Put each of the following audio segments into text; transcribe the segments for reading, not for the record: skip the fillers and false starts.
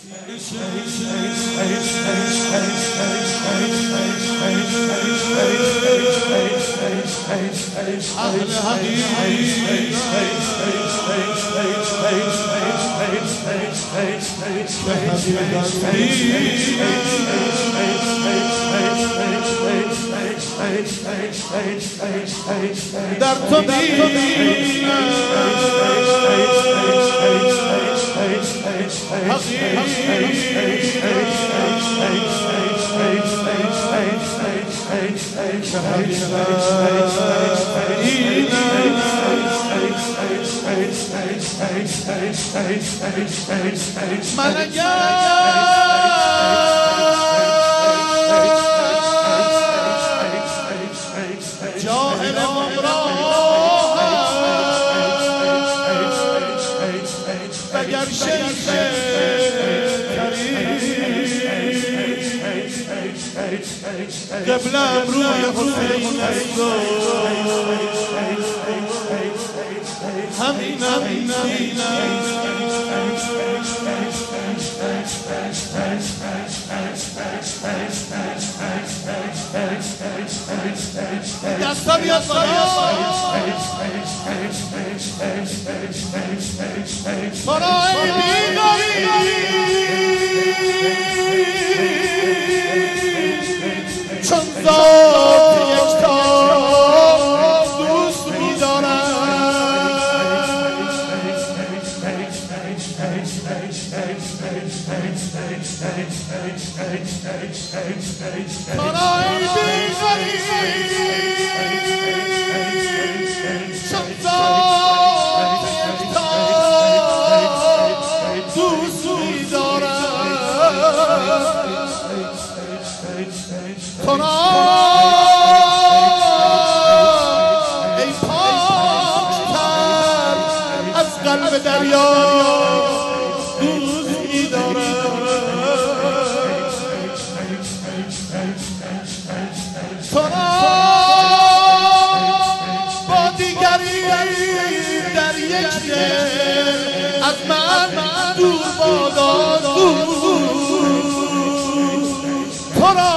در تو بینم من جاهل اگر شیخ قبلم روی حسین است و همینم دستا بیاد بالا ای بیگاری چون ذات یکتا دوست می‌دارم بالا ای بیگاری چون ذات یکتا دوست می‌دارم تو را ای پاک‌تر از قلب دریا دوست می‌دارم تو را با دیگری در یک دل از من دور بادا تو را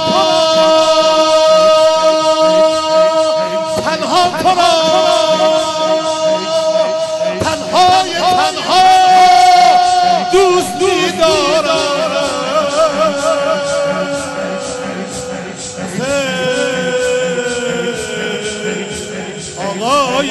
تنهای تنها دوست می‌دارم آقای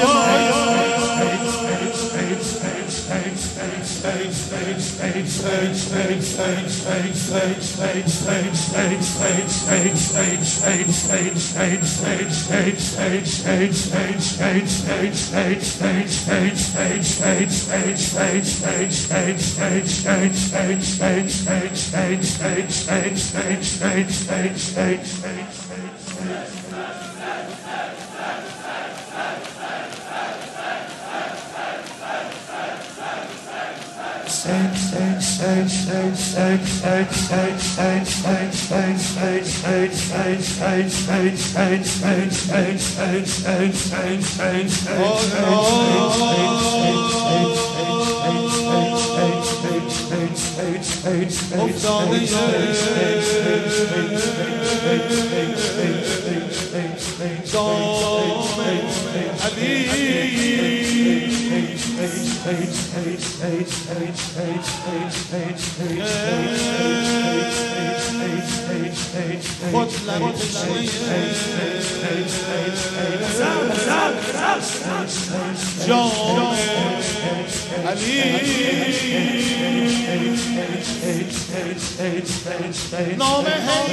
نام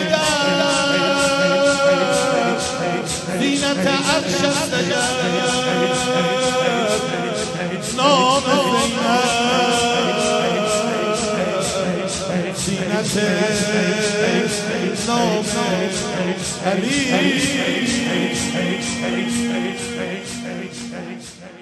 حیدر زینت عرش سجد نام زینت زینت نام علی